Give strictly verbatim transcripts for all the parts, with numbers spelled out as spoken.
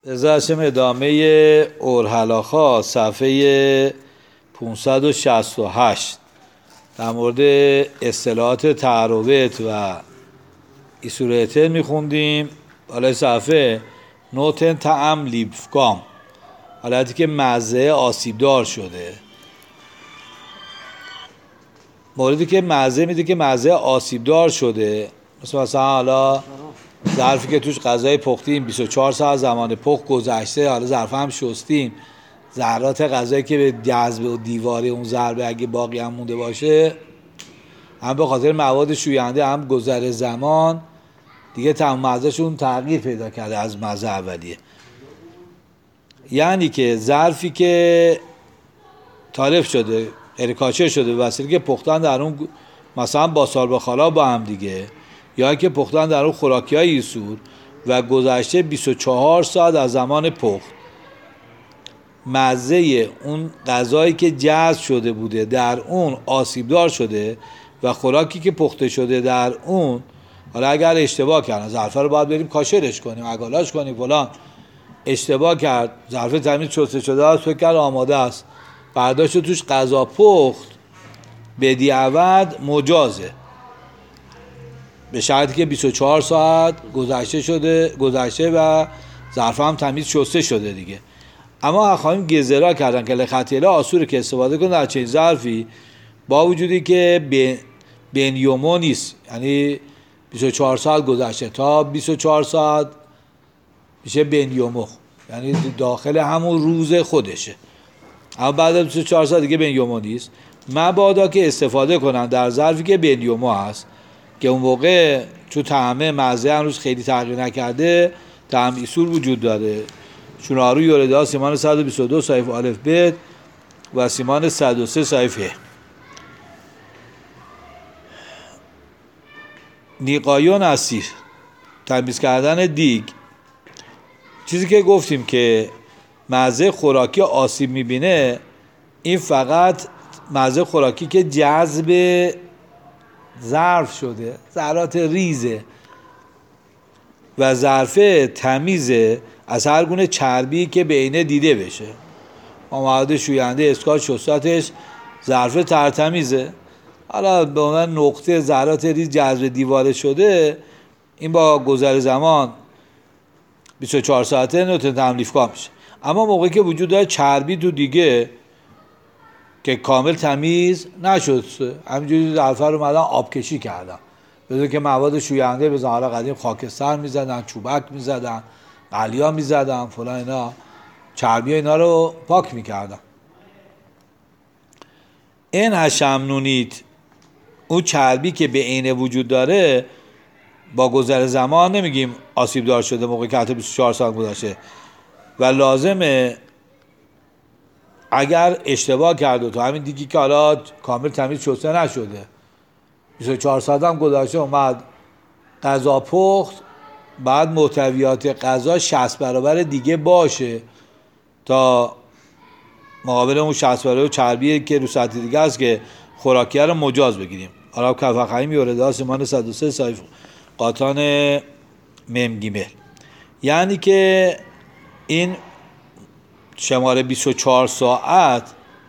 ازاشم ادامه اورحلاخا صفحه پانصد و شصت و هشت در مورد اصطلاحات تعارض و ایسورته میخوندیم. حالا صفحه نوتن تعم لیبفگام، حالتی که مزه آسیبدار شده. موردی که مزه میده که مزه آسیبدار شده، مثلا مثلا حالا ظرفی که توش غذای پختیم بیست و چهار ساعت زمان پخت گذشته، حالا ظرف هم شستیم، ذرات غذایی که به جذب و دیواره اون ضربه اگه باقی هم مونده باشه، هم به خاطر مواد شوینده هم گذر زمان دیگه تمام مزهشون تغییر پیدا کرده از مزه اولیه. یعنی که ظرفی که تالف شده، اریکاچر شده به وسیله که پختن در اون مثلا با سالباخالا با هم دیگه، یا که پختن در اون خوراکی‌های ایسور و گذشته بیست و چهار ساعت از زمان پخت، مزه اون غذایی که جذب شده بوده در اون آسیبدار شده و خوراکی که پخته شده در اون، حالا اگر اشتباه کردن ظرفه رو باید بریم کاشرش کنیم، عگالاش کنیم فلان، اشتباه کرد ظرفه تمیز شسته شده است، فکر کرد آماده است، برداشت توش غذا پخت، بدیعود مجازه به شرطی که بیست و چهار ساعت گذشته شده گذشته و ظرف هم تمیز شسته شده دیگه. اما خواهیم گزرا کردن که لخطیله آسوره که استفاده کن در چنین ظرفی با وجودی که بین یومو نیست، یعنی بیست و چهار ساعت گذشته تا بیست و چهار ساعت میشه بین یومو، یعنی داخل همون روز خودشه، اما بعد از بیست و چهار ساعت دیگه بین یومو نیست. مبادا که استفاده کنن در ظرفی که بین یومو هست که اون موقع چون طعمه مزه هنوز خیلی تغییر نکرده، طعم ایسور وجود داره. شونارو یورده ها سیمان صد و بیست و دو صحیف الف ب و سیمان صد و سه صحیف ه. نیقایون اسیر، تمیز کردن دیگ. چیزی که گفتیم که مزه خوراکی آسیب میبینه، این فقط مزه خوراکی که جذب ظرف شده، ذرات ریزه و ظرفه تمیزه از هر گونه چربی که بینه دیده بشه، مواد شوینده اسکات شستاتش، ظرفه ترتمیزه. حالا به عنوان نقطه ذرات ریز جذب دیواره شده، این با گذر زمان بیست و چهار ساعته نوتن تملیفگاه میشه. اما موقعی که وجود داره چربی تو دیگه که کامل تمیز نشد، همینجوری ظرفه رو اومدن آب کشی کردن، بدون که مواد شوینده بزن، حالا قدیم خاکستر میزدن، چوبک میزدن، قلیا میزدن فلان، اینا چربی اینا رو پاک میکردن. این هشمنونیت، اون چربی که به عینه وجود داره، با گذر زمان نمیگیم آسیب دار شده موقعی که حتی بیست و چهار ساعت گذشته و لازمه اگر اشتباه کرده تو همین دیگی که حالا کامل تمیز شسته نشده، بیست و چهار ساعت هم گذشته، اومد غذا پخت، بعد محتویات غذا شصت برابر دیگه باشه تا مقابل اون شصت برابر چربی که رو سطح دیگه است که خوراکیه رو مجاز بگیریم. حالا کفخیم یورده ها سیمان صد و سه صحیف قاطان ممگیمل. یعنی که این شماره بیست و چهار ساعت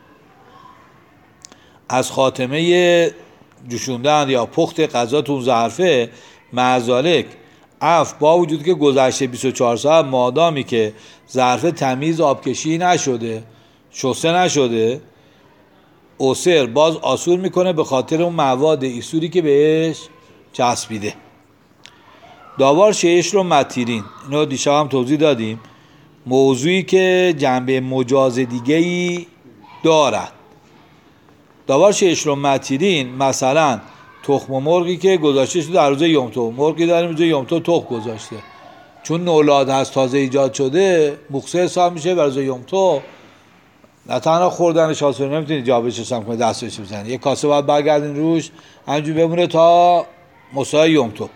از خاتمه جوشوندن یا پخت غذا تو ظرفه، معزالک اف با وجود که گذشته بیست و چهار ساعت، مادامی که ظرفه تمیز آبکشی نشده، شسته نشده، اوسر باز آسور میکنه به خاطر اون مواد ایسوری که بهش چسبیده. داوار شیش رو متیرین، اینو دیشب هم توضیح دادیم، موضوعی که جنبه مجاز دیگه‌ای دارد. داوار شیش رو متیرین، مثلا تخم مرغی که گذاشته شده در روز یوم تو، مرغی داریم روز یوم تو تخم گذاشته، چون نولاد هست تازه ایجاد شده، مخصه حساب میشه بر روز یوم تو. نه تنها خوردنش آسون، نمیتونی جا بشستم کنی دستش بزنی، یک کاسه باید برگردین روش همینجور بمونه تا مسای یوم تو.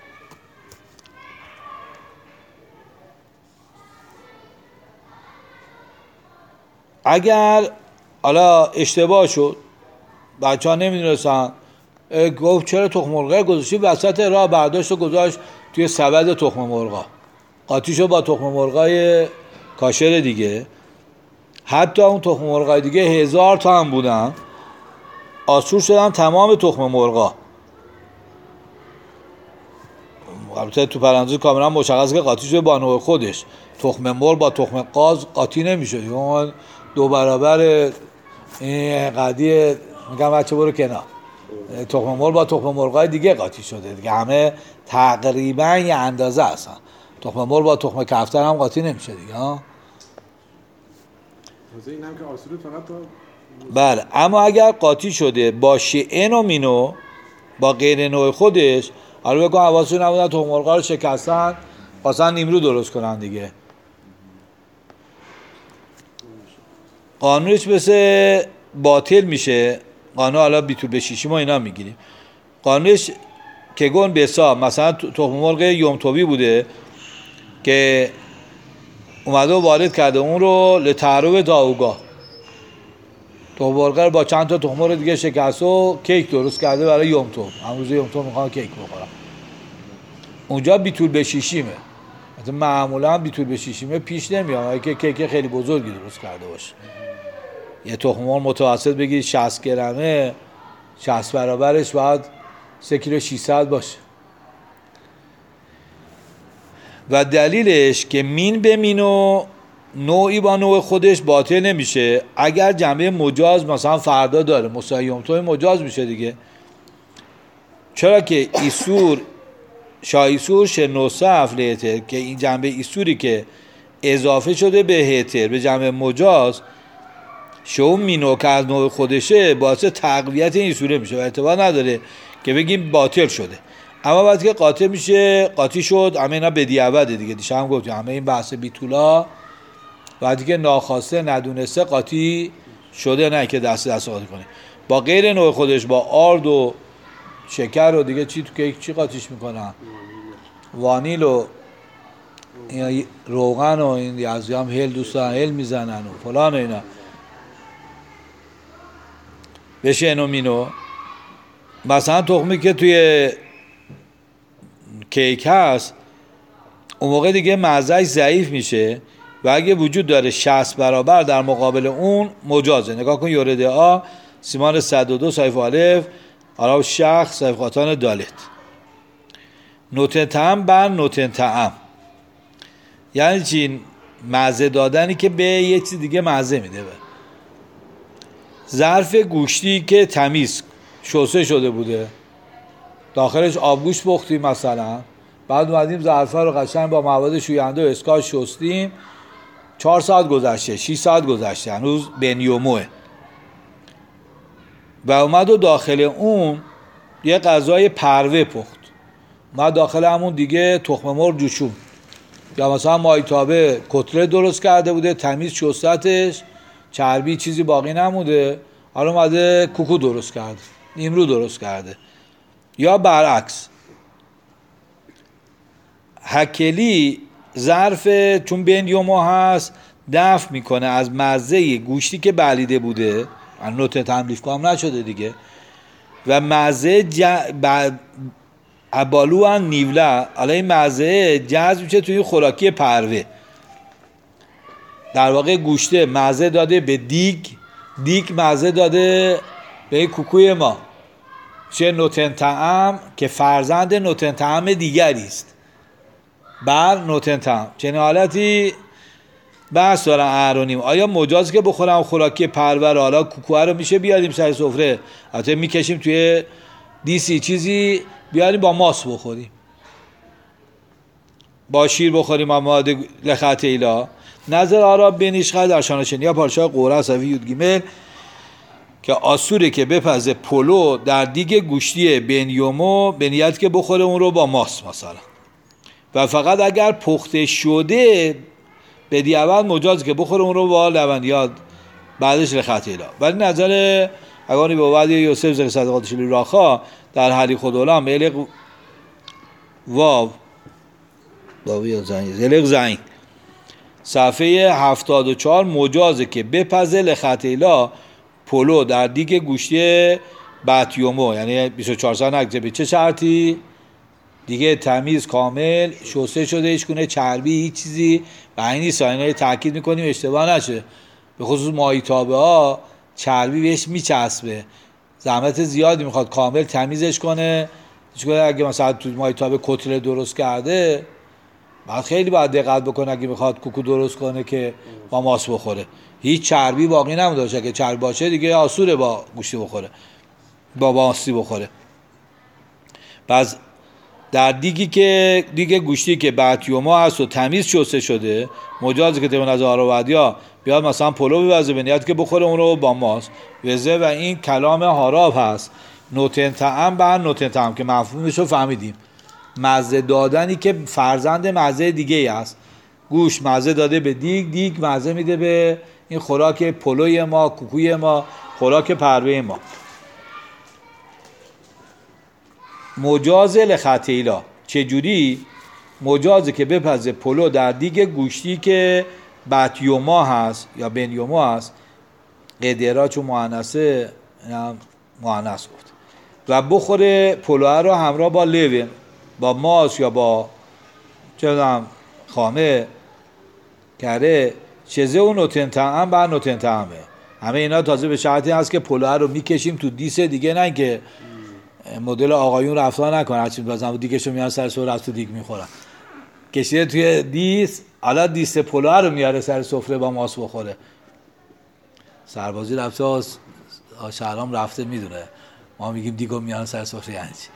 اگر حالا اشتباه شد، بچه ها نمیدونستن، گفت چرا تخم مرغ گذاشتی وسط راه، برداشت و گذاشت توی سبد تخم مرغا، قاطی شد با تخم مرغای کاشر دیگه. حتی اون تخم مرغای دیگه هزار تا هم بودن، آسور شدن تمام تخم مرغا. البته تو پرانتز کاملا مشخصه که قاطی شده با نوع خودش. تخم مرغ با تخم قاز قاطی نمیشه. اون دو برابر این قضیه. میگم بچه برو کنار. تخم مرغ با تخم مرغای دیگه قاطی شده دیگه، همه تقریبا یه اندازه هستن. تخم مرغ با تخم کفتر هم قاطی نمیشه دیگه ها. این هم که آسوده فقط تا بله. اما اگر قاطی شده با شئن و مینو، با غیر نوع خودش، حالا بگم حواسشون نبودن تخم مرغا رو شکستن خواستن نیمرو درست کنن دیگه، قانونش مثل باطل میشه. قانون حالا بیتول به شیشی ما اینا میگیریم. قانونش که گون بسا مثلا تخم مرغ یومتوبی بوده که اومده و وارد کرده اون رو لتعرب داوگاه، تخم مرغ رو با چند تا تخم مرغ دیگه شکست و کیک درست کرده برای یومتوب. امروز یومتوب میخوان کیک بخورن. اونجا بیتول به شیشیمه. مثلا معمولا بیتول به شیشیمه پیش نمیاد که کیک خیلی بزرگی درست کرده باشه. یه تخم مرغ متوسط بگید شصت گرمه، شصت برابرش باید سه کیلو ششصد باشه. و دلیلش که مین به مینو نوعی با نوع خودش باطل نمیشه اگر جنبه مجاز مثلا فردا داره، مساوی تو مجاز میشه دیگه. چرا که ایسور شایسور شنوصف لیتر، که این جنبه ایسوری که اضافه شده به هتر به جنبه مجاز شو مینو که از نوع خودشه باعث تقویت این ایسوره میشه و اعتبار نداره که بگیم باطل شده. اما وقتی که قاطع میشه، قاطی شد، همه اینا بدیعوده دیگه. دیشب هم گفتیم همه این بحث بیتولا وقتی که ناخواسته ندونسته قاطی شده، نه که دست دست قاطی کنه. با غیر نوع خودش، با آرد و شکر و دیگه چی تو کیک چی قاطیش میکنن؟ وانیل و روغن و این یزدی هم هل دوستان هل میزنن و فلان و اینا بشه اینو مینو. مثلا تخمی که توی کیک هست اون موقع دیگه مزهش ضعیف میشه و اگه وجود داره شصت برابر در مقابل اون مجازه. نگاه کن یورده آ سیمان صد و دو صحیفه الف عرب شخ صحیفه خاطان دالت. نوتن طعم بر نوتن طعم یعنی چی؟ مزه دادنی که به یه چیز دیگه مزه میده. به ظرف گوشتی که تمیز شسته شده بوده، داخلش آبگوشت پختیم مثلا، بعد اومدیم ظرفا رو قشنگ با مواد شوینده و اسکاچ شستیم، چهار ساعت گذشته، شش ساعت گذشته، هنوز بنیوموه و اومد و داخل اون یه غذای پروه پخت، اومد داخل همون دیگه تخم مرغ جوشون یا مثلا مایتابه کتلت درست کرده بوده، تمیز شستتش، چربی چیزی باقی نموده، حالا اومده کوکو درست کرده، نیمرو درست کرده. یا برعکس هکلی ظرف چون بنیومو هست دفع میکنه از مزه گوشتی که بلیده بوده، نوت تملیف کام نشده دیگه، و مزه ج... ب... ابالو هم نیوله، حالا این مزه جذب میشه توی خوراکی پروه. در واقع گوشته مزه داده به دیگ، دیگ مزه داده به این کوکوی ما، چه نوتن طعم که فرزند نوتن طعم دیگری است بر نوتن طعم. چنین حالتی بحث دارن اهرونیم آیا مجاز که بخورم خوراکی پرور، حالا کوکوه رو میشه بیاریم سر سفره، البته میکشیم توی دیسی چیزی بیاریم با ماست بخوریم، با شیر بخوریم، با مواد لخت ایلا. نظر آرا بنیشخه در شانشنی یا پارشای قوره صفی یود گیمل که آسوره که بپزه پلو در دیگ گوشتی بنیومو به نیت که بخوره اون رو با ماست مثلا، و فقط اگر پخته شده به دیعوت مجاز که بخوره اون رو با لبنیات بعدش لخت ایلا. ولی نظر اگانی به وعد یوسف زر صدقات شلی راخا در حلی خودولام ملق واو واوی زنی زلق زنی صفحه هفتاد و چهار مجازه که بپزه لخطیلا پلو در دیگ گوشتی باتیومو، یعنی بیست و چهار سال نگذه. به چه شرطی؟ دیگه تمیز کامل شسته شده، هیچ گونه چربی هیچ چیزی و این نیست. اینا تاکید میکنیم اشتباه نشه، به خصوص ماهیتابه ها چربی بهش میچسبه، زحمت زیادی میخواد کامل تمیزش کنه. چون اگه مثلا تو ماهیتابه کتله درست کرده بعد خیلی باید دقت بکنه اگه میخواد کوکو درست کنه که با ماست بخوره، هیچ چربی باقی نمونده. اگه چربی باشه دیگه آسوره با گوشتی بخوره، با ماستی بخوره. پس در دیگی که دیگه گوشتی که بطیوما هست و تمیز شسته شده، مجازه که طبق نظر هاراودیا بیاد مثلا پلو بوزه به نیت که بخوره اون رو با ماست وزه. و این کلام هاراب هست نوتن طعم بر نوتن طعم که مفهومش رو فهمیدیم، مزه دادنی که فرزند مزه دیگه ای هست. گوش مزه داده به دیگ، دیگ مزه میده به این خوراک پلوی ما، کوکوی ما، خوراک پروه ما. مجاز لخطیلا چجوری؟ مجازه که بپزه پلو در دیگ گوشتی که بطیوما هست یا بنیوما هست، قدرها چون مؤنثه اینم مؤنث گفت، و بخوره پلوه رو همراه با لبن، با ماست یا با چه می‌دونم خامه کره چزه و نوتن طعم بر نوتن طعمه. همه اینا تازه به شرطی هست که پلوه رو میکشیم تو دیس دیگه، نه که مدل آقایون رفتار نکنه هرچی بازم دیگهشو میان سر سفره از تو دیگ میخورن، کشیده توی دیس، حالا دیس پلوه رو میاره سر سفره با ماست بخوره. سربازی رفته شهرام رفته میدونه، ما میگیم دیگو میان سر سفره یعنی چی.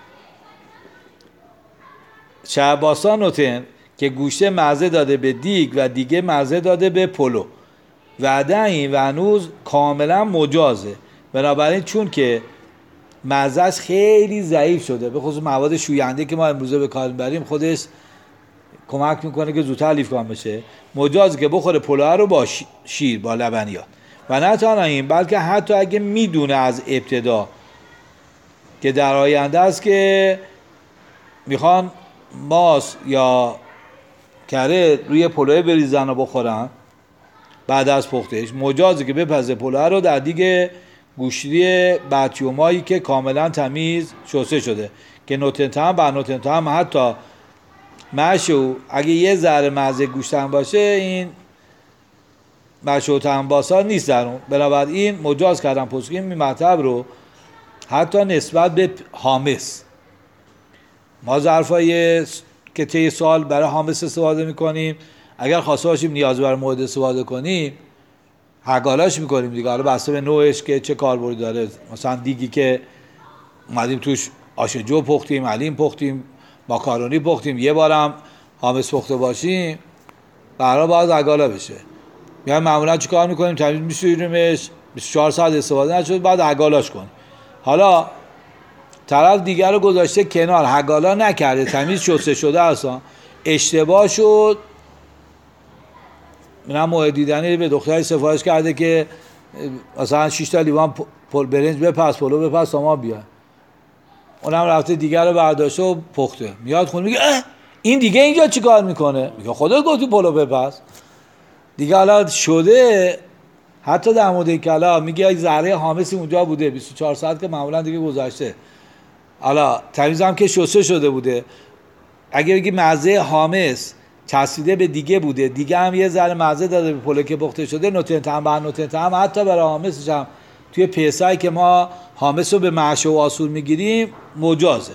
شهباسان نوتن که گوشته مزه داده به دیگ و دیگه مزه داده به پلو، وعده این و هنوز کاملا مجازه. بنابراین چون که مزهش خیلی ضعیف شده، به خصوص مواد شوینده که ما امروزه به کار میبریم خودش کمک میکنه که زودتر لیف کام بشه، مجازه که بخوره پلوه رو با شیر، با لبنیات. و نه تنها این بلکه حتی اگه میدونه از ابتدا که در آینده است که میخوان ماست یا کره روی پلوه بریزن و بخورن بعد از پختش، مجازه که بپزه پلوه رو در دیگه گوشتی بطیومایی که کاملا تمیز شسته شده که نوتن طعم بر نوتن طعم، حتی مشو اگه یه ذره مزه گوشت هم باشه این مشو طعم باسا نیست در اون. بنابراین مجاز کردن پسکین این مطلب رو حتی نسبت به حامس. ما ظرفای که طی سال برای حامس استفاده میکنیم، اگر خواسته باشیم نیاز بر مورد استفاده کنیم حگالاش میکنیم دیگه، حالا بسته به نوعش که چه کاربردی داره. مثلا دیگی که اومدیم توش آش جو پختیم، حلیم پختیم، ماکارونی پختیم، یه بارم حامس پخته باشیم برای باید حگالا بشه. میایم معمولا چی کار میکنیم؟ تمیز میشوریمش، بیست و چهار ساعت استفاده نشد بعد حگالاش کنیم. حالا طرف دیگر رو گذاشته کنار، حگالا نکرده، تمیز شسته شده اصلا، اشتباه شد. منم موعد دیدنی به دختری سفارش کرده که مثلا شش تا لیوان پل برنج بپس، پلو بپس تا ما بیاد. اونم رفته دیگر رو برداشته و پخته، میاد خونه میگه اه این دیگه اینجا چی کار میکنه؟ میگه خودت گفتی پلو بپس دیگه. حالا شده حتی در مورد کلا میگه یک ذره حامسی اونجا بوده، بیست و چهار ساعت که معمولا دیگه گذشته، حالا تمیز هم که شسته شده بوده. اگه بگی مزه حامس چسبیده به دیگه بوده، دیگه هم یه ذره مزه داده به پلو که پخته شده، نوتن طعم بر نوتن طعم، حتی برای حامسش هم توی پیسایی که ما حامس رو به محشو و آسور میگیریم مجازه.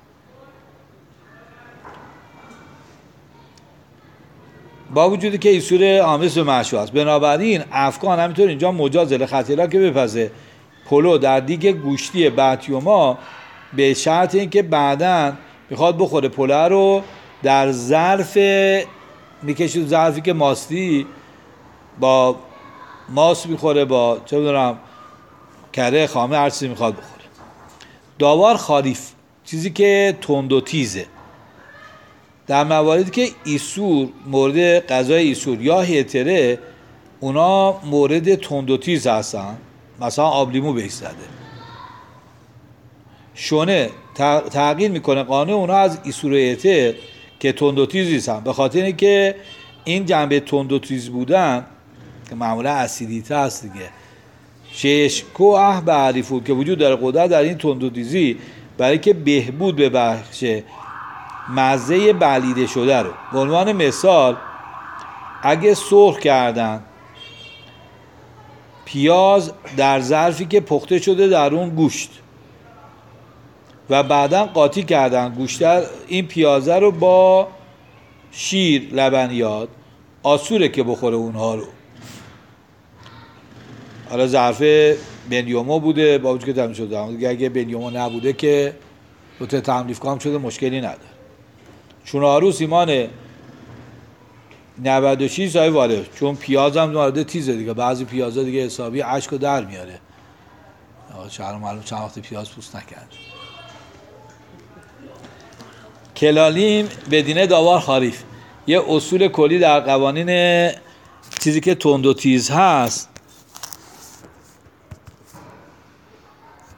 با وجودی که ایسور حامس به محشو هست، بنابراین افغان همینطور اینجا مجازه لخطیلا که بپزه پلو در دیگه گوشتی بطیوما، به شرط این که بعدن میخواد بخوره پلو رو در ظرف میکشید، ظرفی که ماستی با ماست میخوره، با چه بدونم کره خامه هر چیزی میخواد بخوره. داوار خاریف، چیزی که تند و تیزه. در مواردی که ایسور مورد غذای ایسور یا هتره، اونا مورد تند و تیز هستن، مثلا آب لیمو بهش زده. شونه تغییر میکنه قانون اونا از ایسور و هتر که تند و تیز نیستن، به خاطر اینکه این جنبه تند و تیز بودن که معمولا اسیدیته هست دیگه، ششکوه بعریفو که وجود داره قدرت در این تند و تیزی برای که بهبود ببخشه مزه بلیده شده رو. به عنوان مثال اگه سرخ کردن پیاز در ظرفی که پخته شده در اون گوشت و بعدا قاطی کردن گوشت، این پیازه رو با شیر، لبنیات، آسوره که بخوره اونها رو. حالا ظرف بنیومو بوده با وجود که تملیف شده، دیگه اگه بنیومو نبوده که دو تا تملیف کام شده مشکلی نداره. چون عروس ایمان نود و شش سایه وارد، چون پیاز هم وارد تیزه دیگه، بعضی پیازا دیگه حسابی اشکو در میاره. شهر معلوم چند وقت پیاز پوست نکرد. کلالیم بدینه داوار خاریف، یه اصول کلی در قوانین چیزی که تند و تیز هست